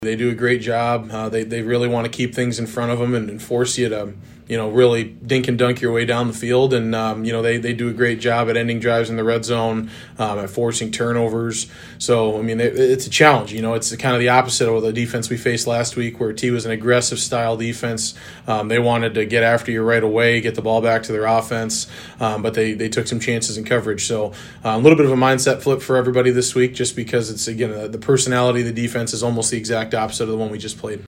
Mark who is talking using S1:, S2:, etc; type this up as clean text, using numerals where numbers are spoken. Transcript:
S1: They do a great job. They really want to keep things in front of them and force you to, really dink and dunk your way down the field. And, they do a great job at ending drives in the red zone, at forcing turnovers. So, it's a challenge. It's kind of the opposite of the defense we faced last week, where T was an aggressive style defense. They wanted to get after you right away, get the ball back to their offense, but they took some chances in coverage. So a little bit of a mindset flip for everybody this week, just because it's, again, the personality of the defense is almost the exact opposite of the one we just played.